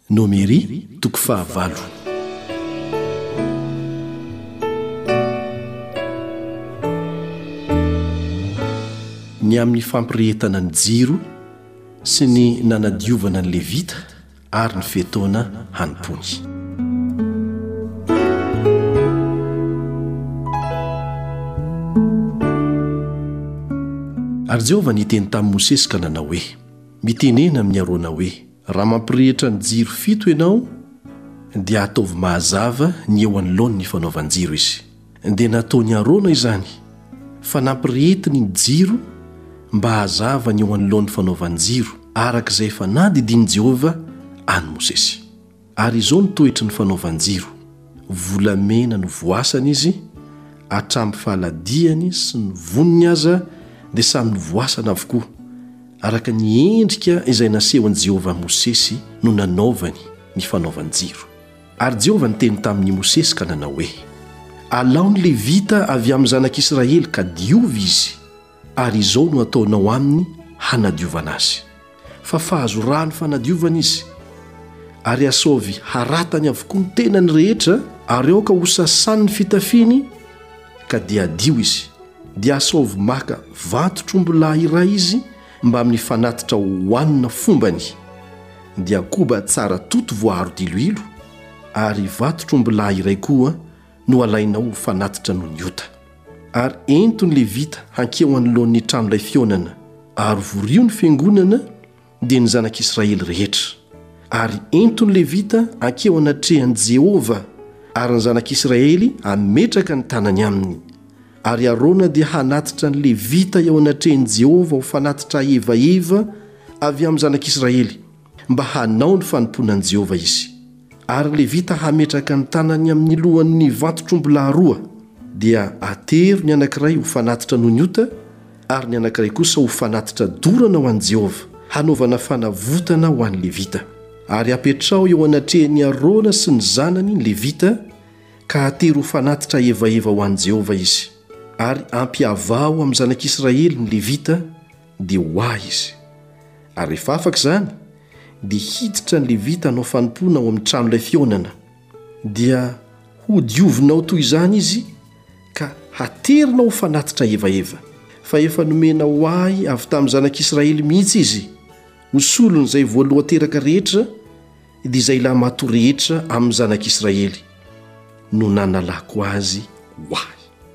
Nomery toko fahavalo. Ny amin'ny fampirehetana ny jiro sy ny nanadiovana ny levita ary ny fetoana hanimpony. Ary Jehovah niteny tamin'i Mosesy ka nanao hoe: mitenena amin'ny Arona hoe, raha mampirehitra ny jiro 7 ianao dia ataovy mahazava ny eo anoloany ny fanaovan-jiro izy. Dia nataony Arona izany fa nampirehitiny ny jiro mba hazava ny eo anoloany fanaovan-jiro arak'izay efa nadidiny Jehovah any Mosesy. Ary izao ny toetry ny fanaovan-jiro: volamena no voasana izy, hatramin'ny fahaladiany sy ny vonony aza dia samy voasana avokoa, araka ny endrika izay nasehon'i Jehovah Mosesy no nanaovany ny fanaovan-jiro. Ary Jehovah niteny tamin'i Mosesy ka nanao hoe: alao ny levita avy amin'ny zanak'Israely ka diovy izy, ary izao no ataonao aminy hanadiovana azy. Fa fahazo rano fanadiovana izy, ary asaovy haratany avokoa ny tenany rehetra, ary aoka ho sasany ny fitafiny ka dia adio izy. Dia asaovy maka vato-trombilahy iray izy mba amin'ny fanatitra hohanina fombany, dia koba tsara toto voaharo diloilo, ary vato-trombilahy iray koa no alainao ho fanatitra noho ny ota. Ary entony levita hankeo anoloan'ny tranon'ilay fionana, ary vorio ny fiangonana dia ny zanak'Israely rehetra. Ary entony levita hankeo anatrehan'i Jehovah, ary ny zanak'Israely hametraka ny tanany aminy. Ary Arona dia hanatitra ny levita eo anatrehan'i Jehovah ho fanatitra evaeva avy amin'ny zanak'Israely, mba hanao ny fanomponan'i Jehovah izy. Ary levita hametraka ny tanany amin'ny lohan'ny vato-trombilahy roa, dia atero ny anankiray ho fanatitra noho ny ota, ary ny anankiray kosa ho fanatitra dorana ho an'i Jehovah, hanaovana fanavotana ho an'ny levita. Ary apetrao eo anatrehan'ny Arona sy ny zanany ny levita, ka atero ho fanatitra evaeva ho an'i Jehovah izy. Ary ampiavao amin'ny zanak'Israely ny levita dia ho ahy izy. Ary rehefa afaka izany dia hiditra ny levita hanao fanompoana ao amin'ny tranon'ilay fionana, dia ho diovinao toy izany izy ka haterinao ho fanatitra evaeva. Fa efa nomena ho ahy avy tamin'ny zanak'Israely mihitsy izy, ho solon'izay voalohan-teraka rehetra dia izay lahy mato rehetra amin'ny zanak'Israely no nanalako azy ho ahy.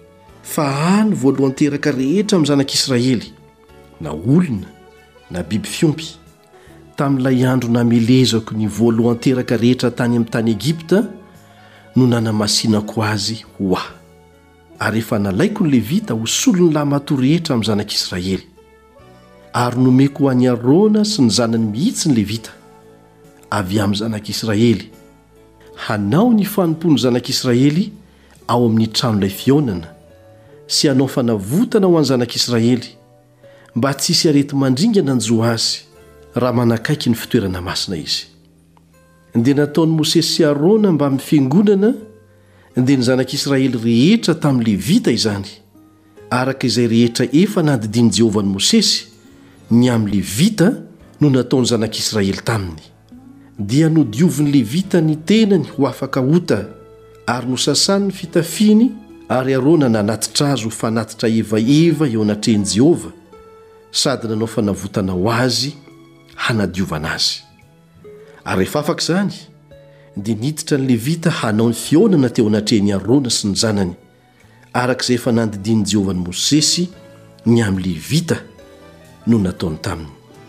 Fa any voalohan-teraka rehetra amin'ny zanak'Israely, na olona na biby fiompy, tamin'ilay andro namelezako ny voalohan-teraka rehetra tany amin'ny tany Egipta no nanamasinako azy ho ahy. Ary efa nalaiko ny levita ho solony lahy mato rehetra amin'ny zanak'Israely. Ary nomeko ho an'ny Arona sy ny zanany mihitsy ny levita avy amin'ny zanak'Israely, hanao ny fanompony zanak'Israely ao amin'ny tranon'ilay fionana, sy hanao fanavotana ho an'ny zanak'Israely, mba tsy hisy arety mandringana anjo azy raha manakaiky ny fitoerana masina izy. Dia nataon'i Mosesy sy Arona mba amin'ny fiangonana dia ny zanak'Israely rehetra tamin'ny levita izany, araka izay rehetra efa nadidiny Jehovah ny Mosesy, ny amin'ny levita no nataony zanak'Israely taminy. Dia nodiovin'ny levita ny tenany ho afaka ota, ary nosasany ny fitafiny, ary Arona nanatitra azy ho fanatitra evaeva eo anatrehan'i Jehovah, sady nanao fanavotana ho azy hanadiovana azy. Ary rehefa afaka izany dia niditra ny levita hanao ny fionana teo anatrehan'i Arona sy ny zanany, arak'izay efa nandidiny Jehovah ny Mosesy ny amin'ny levita no nataony taminy.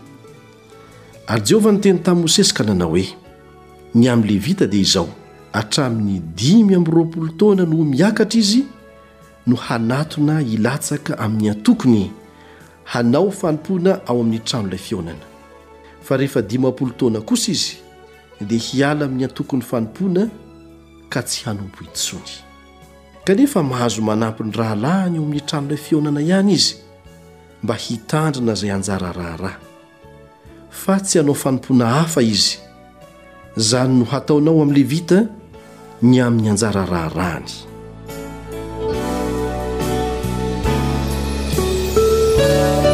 Ary Jehovah niteny tamin'i Mosesy ka nanao hoe: ny amin'ny levita dia izao, hatramin'ny 520 taona no miakatra izy no hanatona hilatsaka amin'ny antokony hanao fanompoana ao amin'ny tranon'ilay fionana. Fa rehefa 50 taona kosa izy dia hiala amin'ny antokony fanompoana ka tsy hanompo intsony. Kanefa mahazo manampy ny rahalahiny eo amin'ny tranon'ilay fionana ihany izy, mba hitandrina izay anjara raharaha, fa tsy hanao fanompoana hafa izy. Zany no hataonao amin'ny levita ny amin'ny anjara raharahany.